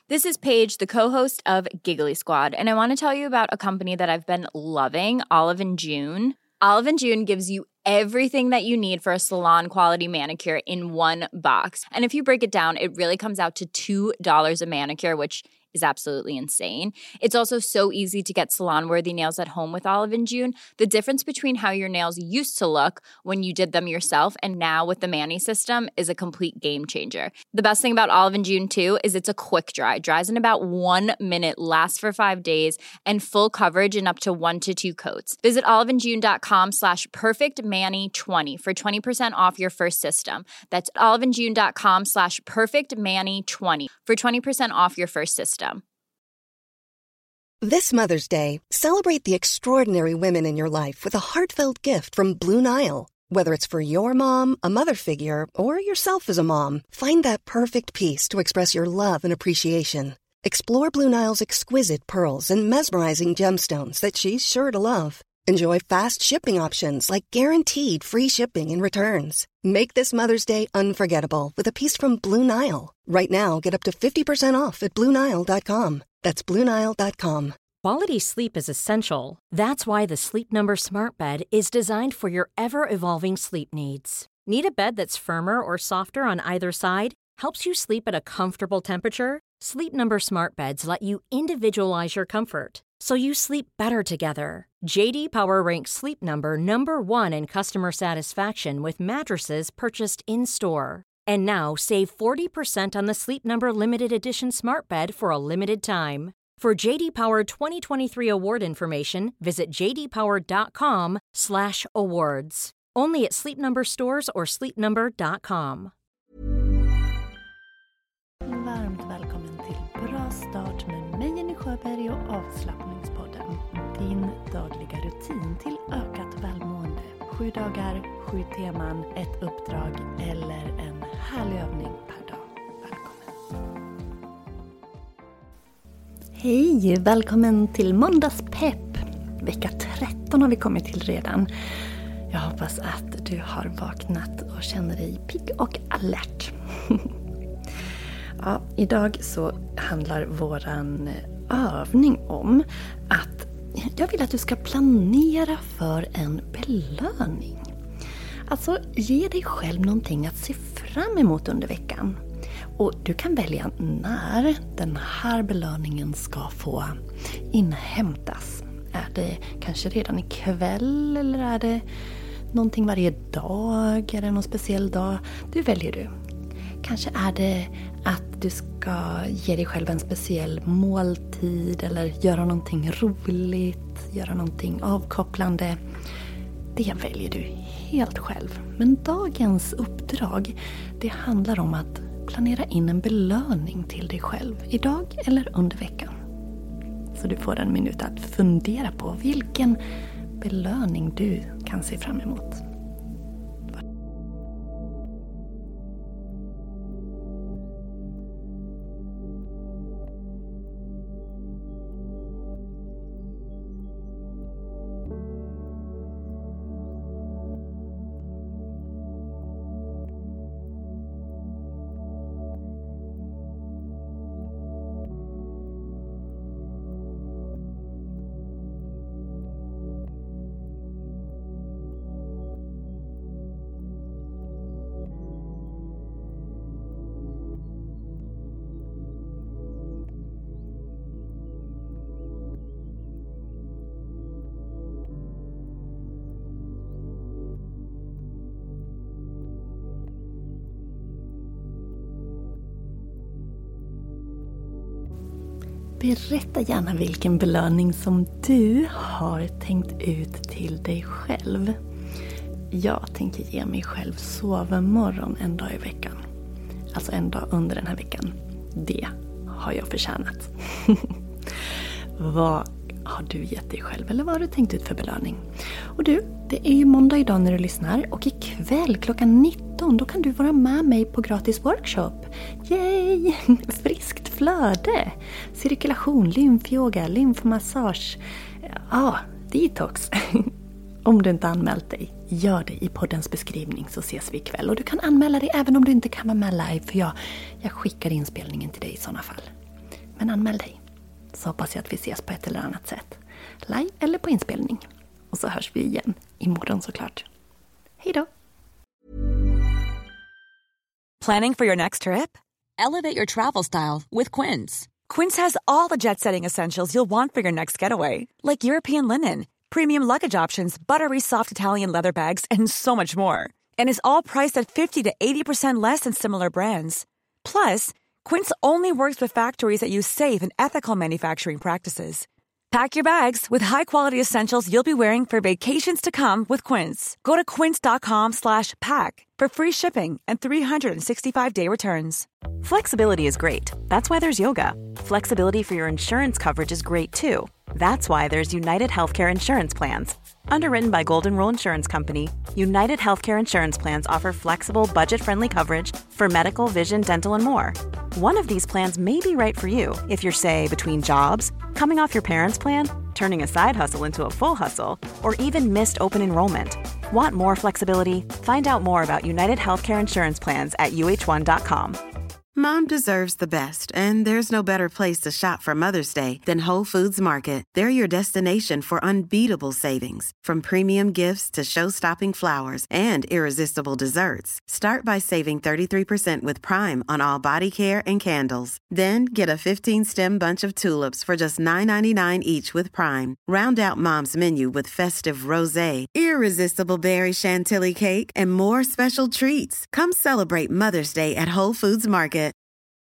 This is Paige, the co-host of Giggly Squad, and I want to tell you about a company that I've been loving, Olive & June. Olive & June gives you everything that you need for a salon-quality manicure in one box. And if you break it down, it really comes out to $2 a manicure, which is absolutely insane. It's also so easy to get salon-worthy nails at home with Olive & June. The difference between how your nails used to look when you did them yourself and now with the Mani system is a complete game changer. The best thing about Olive & June, too, is it's a quick dry. Dries in about 1 minute, lasts for 5 days, and full coverage in up to 1 to 2 coats. Visit oliveandjune.com/perfectmani20 for 20% off your first system. That's oliveandjune.com/perfectmani20 for 20% off your first system. This Mother's Day, celebrate the extraordinary women in your life with a heartfelt gift from Blue Nile. Whether it's for your mom, a mother figure, or yourself as a mom, find that perfect piece to express your love and appreciation. Explore Blue Nile's exquisite pearls and mesmerizing gemstones that she's sure to love. Enjoy fast shipping options like guaranteed free shipping and returns. Make this Mother's Day unforgettable with a piece from Blue Nile. Right now, get up to 50% off at BlueNile.com. That's BlueNile.com. Quality sleep is essential. That's why the Sleep Number Smart Bed is designed for your ever-evolving sleep needs. Need a bed that's firmer or softer on either side? Helps you sleep at a comfortable temperature? Sleep Number Smart Beds let you individualize your comfort, so you sleep better together. J.D. Power ranks Sleep Number number 1 in customer satisfaction with mattresses purchased in-store. And now, save 40% on the Sleep Number Limited Edition Smart Bed for a limited time. For J.D. Power 2023 award information, visit jdpower.com/awards. Only at Sleep Number stores or sleepnumber.com. Varmt välkommen till Bra start med mig, Jenny Sjöberg, och Avslappningspodden. Din dagliga rutin till ökat välmående. 7 dagar, 7 teman, ett uppdrag eller en härlig övning per dag. Välkommen! Hej! Välkommen till måndagspepp! Vecka 13 har vi kommit till redan. Jag hoppas att du har vaknat och känner dig pigg och alert. Ja, idag så handlar våran övning om att jag vill att du ska planera för en belöning. Alltså ge dig själv någonting att se fram emot under veckan. Och du kan välja när den här belöningen ska få inhämtas. Är det kanske redan ikväll eller är det någonting varje dag? Är det någon speciell dag? Du väljer du. Kanske är det att du ska ge dig själv en speciell måltid eller göra någonting roligt, göra någonting avkopplande. Det väljer du helt själv. Men dagens uppdrag, det handlar om att planera in en belöning till dig själv idag eller under veckan. Så du får en minut att fundera på vilken belöning du kan se fram emot. Berätta gärna vilken belöning som du har tänkt ut till dig själv. Jag tänker ge mig själv sovmorgon en dag i veckan. Alltså en dag under den här veckan. Det har jag förtjänat. Vad har du gett dig själv eller vad har du tänkt ut för belöning? Och du, det är ju måndag idag när du lyssnar och ikväll klockan 19 då kan du vara med mig på gratis workshop. Yay! Friskt flöde, cirkulation, lymfyoga, lymfmassage, detox. Om du inte anmält dig, gör det i poddens beskrivning så ses vi ikväll. Och du kan anmäla dig även om du inte kan vara med live för jag skickar inspelningen till dig i sådana fall. Men anmäl dig. Så hoppas jag att vi ses på ett eller annat sätt. Live eller på inspelning. Och så hörs vi igen imorgon såklart. Hej då! Planning for your next trip? Elevate your travel style with Quince. Quince has all the jet-setting essentials you'll want for your next getaway, like European linen, premium luggage options, buttery soft Italian leather bags, and so much more. And is all priced at 50 to 80% less than similar brands. Plus, Quince only works with factories that use safe and ethical manufacturing practices. Pack your bags with high-quality essentials you'll be wearing for vacations to come with Quince. Go to quince.com/pack for free shipping and 365-day returns. Flexibility is great. That's why there's yoga. Flexibility for your insurance coverage is great too. That's why there's United Healthcare Insurance Plans. Underwritten by Golden Rule Insurance Company, United Healthcare Insurance Plans offer flexible, budget-friendly coverage for medical, vision, dental, and more. One of these plans may be right for you if you're, say, between jobs, coming off your parents' plan, turning a side hustle into a full hustle, or even missed open enrollment. Want more flexibility? Find out more about United Healthcare Insurance Plans at uh1.com. Mom deserves the best, and there's no better place to shop for Mother's Day than Whole Foods Market. They're your destination for unbeatable savings, from premium gifts to show-stopping flowers and irresistible desserts. Start by saving 33% with Prime on all body care and candles. Then get a 15-stem bunch of tulips for just $9.99 each with Prime. Round out Mom's menu with festive rosé, irresistible berry chantilly cake, and more special treats. Come celebrate Mother's Day at Whole Foods Market.